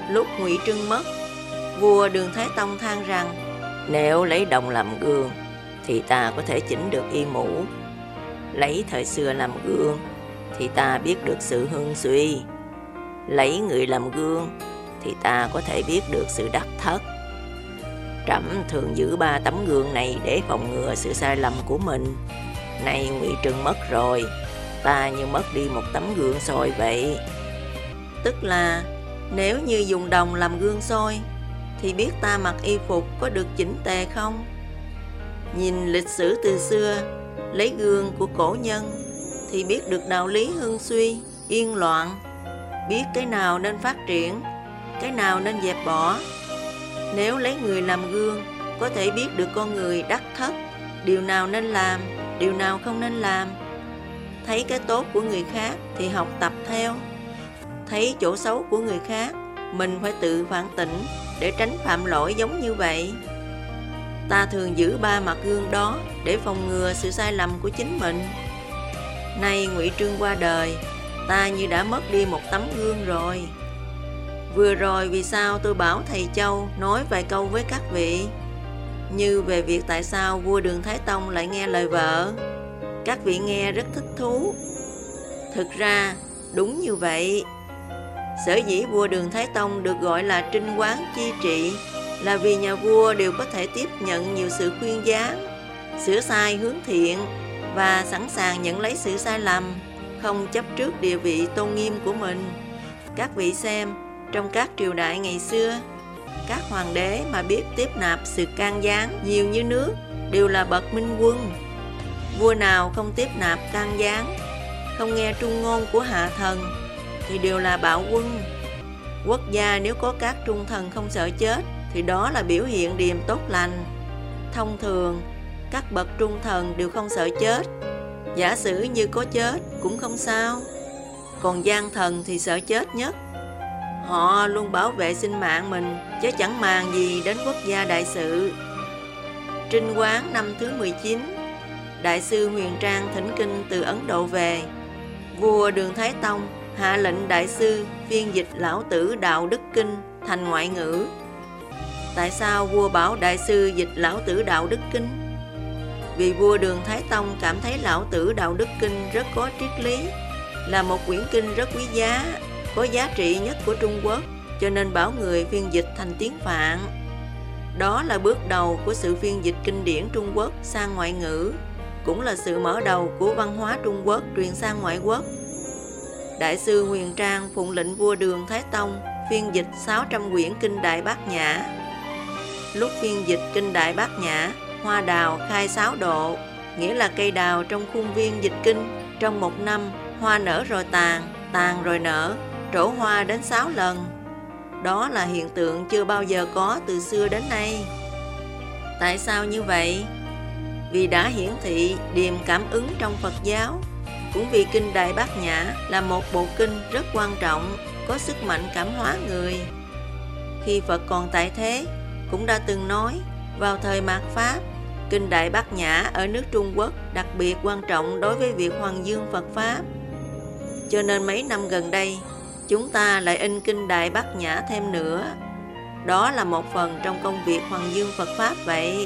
Lúc Ngụy Trưng mất, vua Đường Thái Tông than rằng: nếu lấy đồng làm gương thì ta có thể chỉnh được y mũ, lấy thời xưa làm gương thì ta biết được sự hưng suy, lấy người làm gương thì ta có thể biết được sự đắc thất. Trẫm thường giữ 3 tấm gương này để phòng ngừa sự sai lầm của mình. Nay Ngụy Trưng mất rồi, ta như mất đi một tấm gương soi vậy. Tức là nếu như dùng đồng làm gương soi thì biết ta mặc y phục có được chỉnh tề không? Nhìn lịch sử từ xưa, lấy gương của cổ nhân thì biết được đạo lý hưng suy, yên loạn, biết cái nào nên phát triển, cái nào nên dẹp bỏ. Nếu lấy người làm gương, có thể biết được con người đắc thất, điều nào nên làm, điều nào không nên làm. Thấy cái tốt của người khác thì học tập theo. Thấy chỗ xấu của người khác, mình phải tự phản tỉnh để tránh phạm lỗi giống như vậy. Ta thường giữ 3 mặt gương đó để phòng ngừa sự sai lầm của chính mình. Nay Ngụy Trưng qua đời, ta như đã mất đi một tấm gương rồi. Vừa rồi vì sao tôi bảo thầy Châu nói vài câu với các vị, như về việc tại sao vua Đường Thái Tông lại nghe lời vợ. Các vị nghe rất thích thú. Thực ra đúng như vậy. Sở dĩ vua Đường Thái Tông được gọi là trinh quán chi trị là vì nhà vua đều có thể tiếp nhận nhiều sự khuyên gián, sửa sai hướng thiện và sẵn sàng nhận lấy sự sai lầm, không chấp trước địa vị tôn nghiêm của mình. Các vị xem, trong các triều đại ngày xưa, các hoàng đế mà biết tiếp nạp sự can gián nhiều như nước đều là bậc minh quân. Vua nào không tiếp nạp can gián, không nghe trung ngôn của hạ thần thì đều là bạo quân. Quốc gia nếu có các trung thần không sợ chết thì đó là biểu hiện điềm tốt lành. Thông thường, các bậc trung thần đều không sợ chết. Giả sử như có chết cũng không sao. Còn gian thần thì sợ chết nhất. Họ luôn bảo vệ sinh mạng mình, chứ chẳng màng gì đến quốc gia đại sự. Trinh quán năm thứ 19, Đại sư Huyền Trang thỉnh kinh từ Ấn Độ về. Vua Đường Thái Tông hạ lệnh đại sư phiên dịch Lão Tử Đạo Đức Kinh thành ngoại ngữ. Tại sao vua bảo đại sư dịch Lão Tử Đạo Đức Kinh? Vì vua Đường Thái Tông cảm thấy Lão Tử Đạo Đức Kinh rất có triết lý, là một quyển kinh rất quý giá, có giá trị nhất của Trung Quốc, cho nên bảo người phiên dịch thành tiếng Phạn. Đó là bước đầu của sự phiên dịch kinh điển Trung Quốc sang ngoại ngữ, cũng là sự mở đầu của văn hóa Trung Quốc truyền sang ngoại quốc. Đại sư Huyền Trang phụng lệnh vua Đường Thái Tông phiên dịch 600 quyển kinh Đại Bát Nhã. Lúc phiên dịch kinh Đại Bát Nhã, hoa đào khai 6 độ, nghĩa là cây đào trong khuôn viên dịch kinh, trong một năm hoa nở rồi tàn, tàn rồi nở, trổ hoa đến 6 lần. Đó là hiện tượng chưa bao giờ có từ xưa đến nay. Tại sao như vậy? Vì đã hiển thị điềm cảm ứng trong Phật giáo. Cũng vì kinh Đại Bát Nhã là một bộ kinh rất quan trọng, có sức mạnh cảm hóa người. Khi Phật còn tại thế, cũng đã từng nói, vào thời mạt Pháp, kinh Đại Bát Nhã ở nước Trung Quốc đặc biệt quan trọng đối với việc hoằng dương Phật Pháp. Cho nên mấy năm gần đây, chúng ta lại in kinh Đại Bát Nhã thêm nữa. Đó là một phần trong công việc hoằng dương Phật Pháp vậy.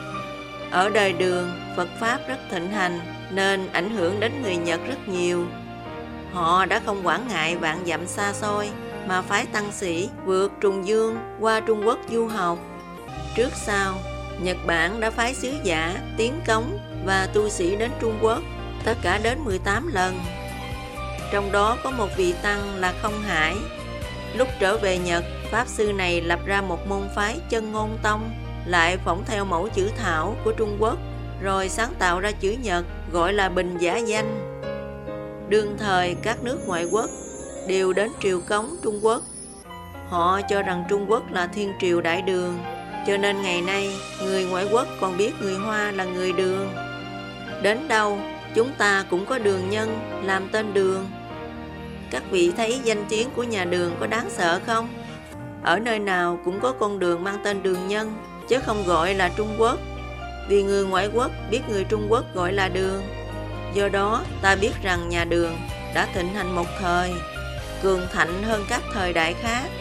Ở đời Đường, Phật Pháp rất thịnh hành, nên ảnh hưởng đến người Nhật rất nhiều. Họ đã không quản ngại vạn dặm xa xôi, mà phái tăng sĩ vượt trùng dương qua Trung Quốc du học. Trước sau, Nhật Bản đã phái sứ giả, tiến cống và tu sĩ đến Trung Quốc, tất cả đến 18 lần. Trong đó có một vị tăng là Không Hải. Lúc trở về Nhật, Pháp sư này lập ra một môn phái Chân Ngôn Tông, lại phỏng theo mẫu chữ thảo của Trung Quốc, rồi sáng tạo ra chữ Nhật gọi là Bình giả danh. Đương thời các nước ngoại quốc đều đến triều cống Trung Quốc. Họ cho rằng Trung Quốc là thiên triều đại đường, cho nên ngày nay người ngoại quốc còn biết người Hoa là người Đường. Đến đâu chúng ta cũng có đường nhân làm tên Đường. Các vị thấy danh tiếng của nhà Đường có đáng sợ không? Ở nơi nào cũng có con đường mang tên Đường Nhân, chứ không gọi là Trung Quốc. Vì người ngoại quốc biết người Trung Quốc gọi là Đường. Do đó ta biết rằng nhà Đường đã thịnh hành một thời, cường thạnh hơn các thời đại khác.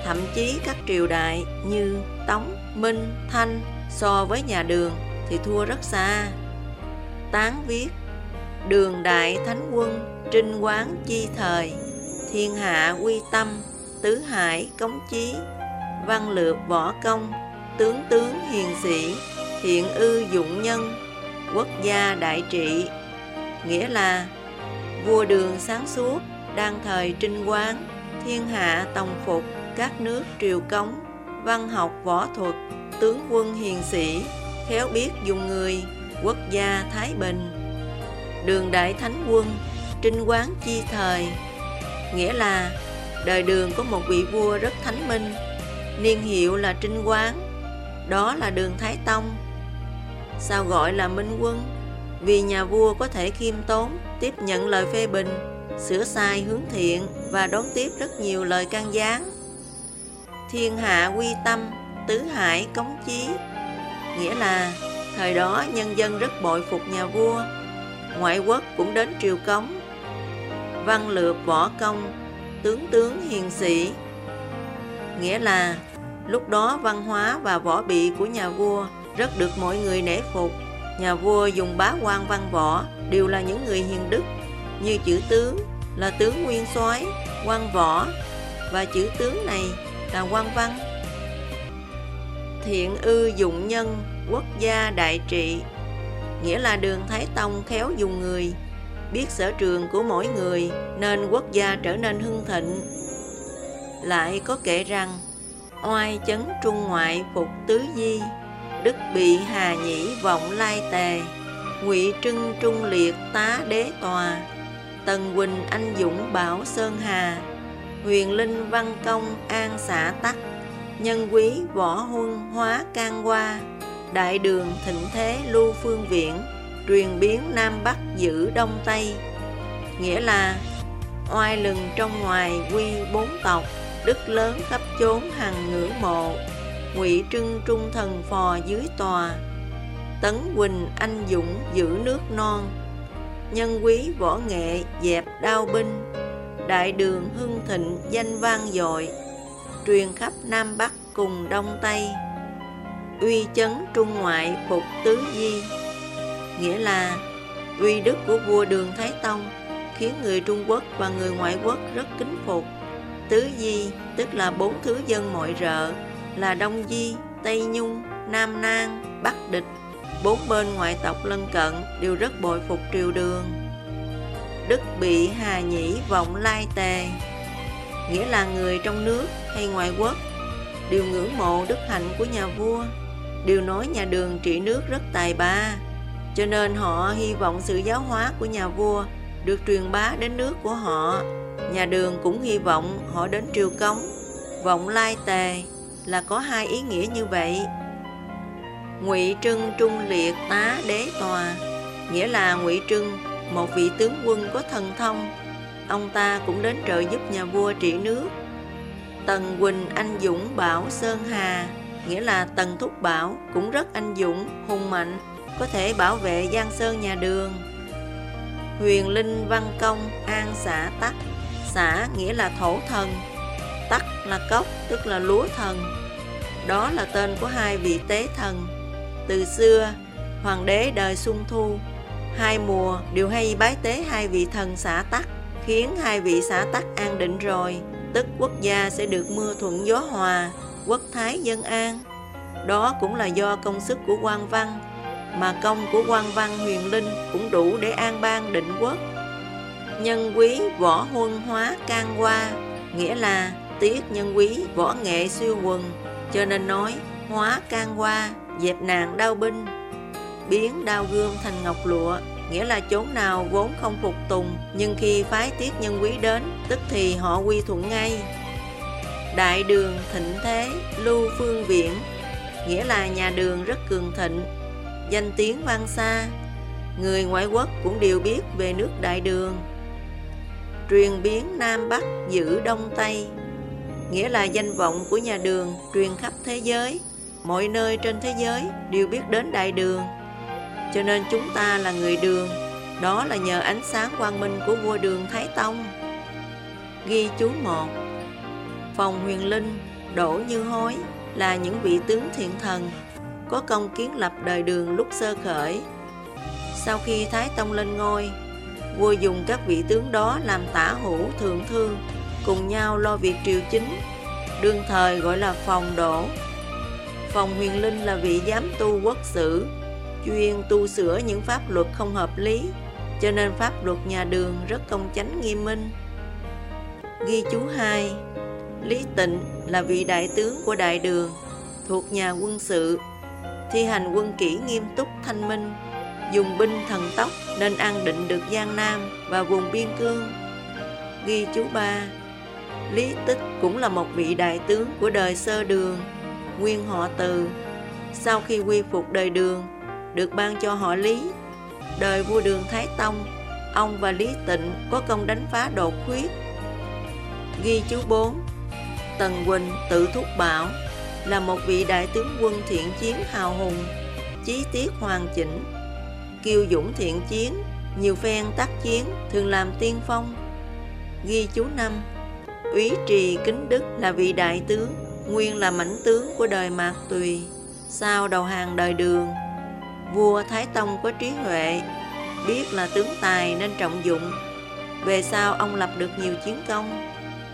Thậm chí các triều đại như Tống, Minh, Thanh so với nhà Đường thì thua rất xa. Tán viết: Đường đại thánh quân, trinh quán chi thời, thiên hạ quy tâm, tứ hải cống chí, văn lược võ công, tướng tướng hiền sĩ, thiện ư dụng nhân, quốc gia đại trị. Nghĩa là vua Đường sáng suốt, đang thời trinh quán, thiên hạ tòng phục, các nước triều cống, văn học võ thuật, tướng quân hiền sĩ, khéo biết dùng người, quốc gia thái bình. Đường đại thánh quân, trinh quán chi thời. Nghĩa là đời Đường có một vị vua rất thánh minh, niên hiệu là trinh quán, đó là Đường Thái Tông. Sao gọi là minh quân? Vì nhà vua có thể khiêm tốn, tiếp nhận lời phê bình, sửa sai hướng thiện và đón tiếp rất nhiều lời can gián. Thiên hạ quy tâm, tứ hải cống chí. Nghĩa là thời đó nhân dân rất bội phục nhà vua, ngoại quốc cũng đến triều cống. Văn lược võ công, tướng tướng hiền sĩ. Nghĩa là lúc đó văn hóa và võ bị của nhà vua rất được mọi người nể phục. Nhà vua dùng bá quan văn võ đều là những người hiền đức, như chữ tướng là tướng nguyên soái, quan võ, và chữ tướng này là quan văn. Thiện ư dụng nhân, quốc gia đại trị. Nghĩa là Đường Thái Tông khéo dùng người, biết sở trường của mỗi người nên quốc gia trở nên hưng thịnh. Lại có kể rằng: Oai chấn trung ngoại phục tứ di, đức bị hà nhĩ vọng lai tề, ngụy trưng trung liệt tá đế tòa, tần huỳnh anh dũng bảo sơn hà, huyền linh văn công an xã tắc, nhân quý võ huân hóa can qua, đại đường thịnh thế lưu phương viễn, truyền biến nam bắc giữ đông tây. Nghĩa là oai lừng trong ngoài quy bốn tộc, đức lớn khắp chốn hằng ngưỡng mộ, ngụy trưng trung thần phò dưới tòa, tấn huỳnh anh dũng giữ nước non, nhân quý võ nghệ dẹp đao binh, đại đường hưng thịnh danh vang dội, truyền khắp nam bắc cùng đông tây, uy chấn trung ngoại phục tứ di. Nghĩa là uy đức của vua Đường Thái Tông khiến người Trung Quốc và người ngoại quốc rất kính phục. Tứ di tức là bốn thứ dân mọi rợ, là Đông Di, Tây Nhung, Nam Nang, Bắc Địch. Bốn bên ngoại tộc lân cận đều rất bội phục triều Đường. Đức bị hà nhĩ vọng lai tề. Nghĩa là người trong nước hay ngoại quốc đều ngưỡng mộ đức hạnh của nhà vua, đều nói nhà Đường trị nước rất tài ba, cho nên họ hy vọng sự giáo hóa của nhà vua được truyền bá đến nước của họ. Nhà Đường cũng hy vọng họ đến triều cống. Vọng lai tề là có hai ý nghĩa như vậy. Ngụy trưng trung liệt tá đế tòa. Nghĩa là Ngụy Trưng, một vị tướng quân có thần thông, ông ta cũng đến trợ giúp nhà vua trị nước. Tần huỳnh anh dũng bảo sơn hà. Nghĩa là Tần Thúc Bảo cũng rất anh dũng, hùng mạnh, có thể bảo vệ giang sơn nhà Đường. Huyền linh văn công an xã tắc. Xã nghĩa là thổ thần, tắc là cốc tức là lúa thần. Đó là tên của hai vị tế thần. Từ xưa, hoàng đế đời Xuân Thu, hai mùa đều hay bái tế hai vị thần xã tắc, khiến hai vị xã tắc an định rồi, tức quốc gia sẽ được mưa thuận gió hòa, quốc thái dân an. Đó cũng là do công sức của quan văn, mà công của quan văn huyền linh cũng đủ để an bang định quốc. Nhân quý võ huân hóa can qua. Nghĩa là tiếc nhân quý võ nghệ siêu quần, cho nên nói hóa can qua, dẹp nạn đao binh, biến đao gươm thành ngọc lụa. Nghĩa là chốn nào vốn không phục tùng, nhưng khi phái tiết nhân quý đến, tức thì họ quy thuận ngay. Đại đường thịnh thế lưu phương viễn. Nghĩa là nhà Đường rất cường thịnh, danh tiếng vang xa, người ngoại quốc cũng đều biết về nước Đại Đường. Truyền biến Nam Bắc giữ Đông Tây. Nghĩa là danh vọng của nhà Đường truyền khắp thế giới, mọi nơi trên thế giới đều biết đến Đại Đường. Cho nên chúng ta là người Đường, đó là nhờ ánh sáng quang minh của vua Đường Thái Tông. Ghi chú 1. Phòng Huyền Linh, Đỗ Như Hối là những vị tướng thiện thần, có công kiến lập đời Đường lúc sơ khởi. Sau khi Thái Tông lên ngôi, vua dùng các vị tướng đó làm tả hữu thượng thư, cùng nhau lo việc triều chính, đương thời gọi là phòng Đỗ. Phòng Huyền Linh là vị giám tu quốc sử, chuyên tu sửa những pháp luật không hợp lý, cho nên pháp luật nhà Đường rất công chánh nghiêm minh. Ghi chú 2. Lý Tịnh là vị đại tướng của Đại Đường, thuộc nhà quân sự, thi hành quân kỷ nghiêm túc thanh minh, dùng binh thần tốc nên an định được Giang Nam và vùng biên cương. Ghi chú 3. Lý Tích cũng là một vị đại tướng của đời Sơ Đường, nguyên họ Từ. Sau khi quy phục đời Đường, được ban cho họ Lý. Đời vua Đường Thái Tông, ông và Lý Tịnh có công đánh phá Đột Khuyết. Ghi chú 4. Tần Quỳnh tự thúc Bảo là một vị đại tướng quân thiện chiến hào hùng, chí tiết hoàn chỉnh, kiêu dũng thiện chiến, nhiều phen tác chiến, thường làm tiên phong. Ghi chú 5. Úy Trì Kính Đức là vị đại tướng, nguyên là mãnh tướng của đời Mạc Tùy. Sau đầu hàng đời Đường, vua Thái Tông có trí huệ, biết là tướng tài nên trọng dụng. Về sau ông lập được nhiều chiến công.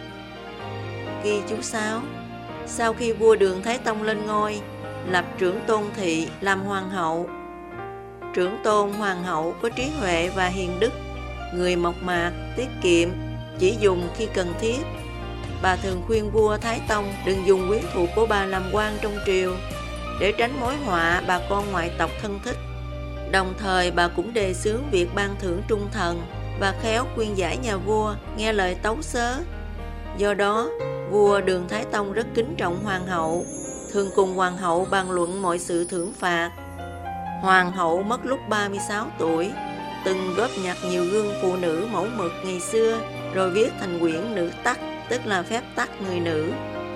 Ghi chú 6. Sau khi vua Đường Thái Tông lên ngôi, lập trưởng Tôn Thị làm hoàng hậu. Trưởng Tôn hoàng hậu có trí huệ và hiền đức, người mộc mạc, tiết kiệm, chỉ dùng khi cần thiết. Bà thường khuyên vua Thái Tông đừng dùng quyến thuộc của bà làm quan trong triều, để tránh mối họa bà con ngoại tộc thân thích. Đồng thời bà cũng đề xướng việc ban thưởng trung thần và khéo khuyên giải nhà vua nghe lời tấu xớ. Do đó, vua Đường Thái Tông rất kính trọng hoàng hậu, thường cùng hoàng hậu bàn luận mọi sự thưởng phạt. Hoàng hậu mất lúc 36 tuổi, từng góp nhặt nhiều gương phụ nữ mẫu mực ngày xưa, rồi viết thành quyển Nữ Tắc, tức là phép tắc người nữ.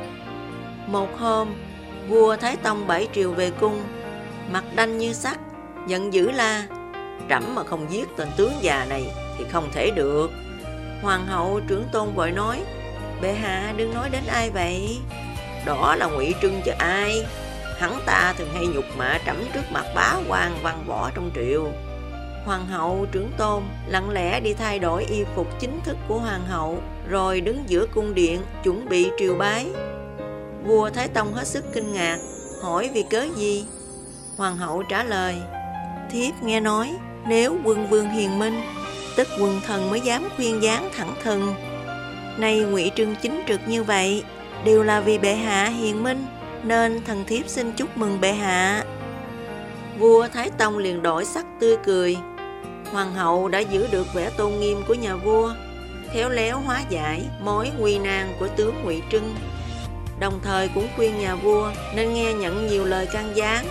Một hôm, vua Thái Tông bãi triều về cung, mặt đanh như sắt, giận dữ la: trẫm mà không giết tên tướng già này thì không thể được. Hoàng hậu Trưởng Tôn vội nói: bệ hạ đừng nói đến ai vậy? Đó là Ngụy Trưng chứ ai. Hắn ta thường hay nhục mạ trẫm trước mặt bá quan văn võ trong triều. Hoàng hậu Trưởng Tôn lặng lẽ đi thay đổi y phục chính thức của hoàng hậu, rồi đứng giữa cung điện chuẩn bị triều bái. Vua Thái Tông hết sức kinh ngạc, hỏi vì cớ gì. Hoàng hậu trả lời: thiếp nghe nói nếu quân vương hiền minh, tức quần thần mới dám khuyên giáng thẳng thừng. Nay Ngụy Trưng chính trực như vậy, đều là vì bệ hạ hiền minh, nên thần thiếp xin chúc mừng bệ hạ. Vua Thái Tông liền đổi sắc tươi cười. Hoàng hậu đã giữ được vẻ tôn nghiêm của nhà vua, khéo léo hóa giải mối nguy nan của tướng Ngụy Trưng, đồng thời cũng khuyên nhà vua nên nghe nhận nhiều lời can gián.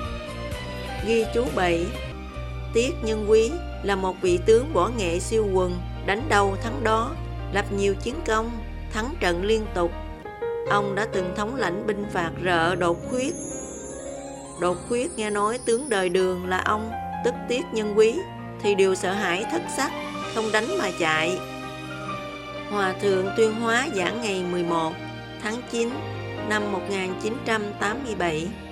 Ghi chú 7. Tiết Nhân Quý là một vị tướng võ nghệ siêu quần, đánh đâu thắng đó, lập nhiều chiến công, thắng trận liên tục. Ông đã từng thống lãnh binh phạt rợ Đột Khuyết. Đột Khuyết nghe nói tướng đời Đường là ông, tức Tiết Nhân Quý, thì đều sợ hãi thất sắc, không đánh mà chạy. Hòa thượng Tuyên Hóa giảng ngày 11 tháng 9 năm 1987.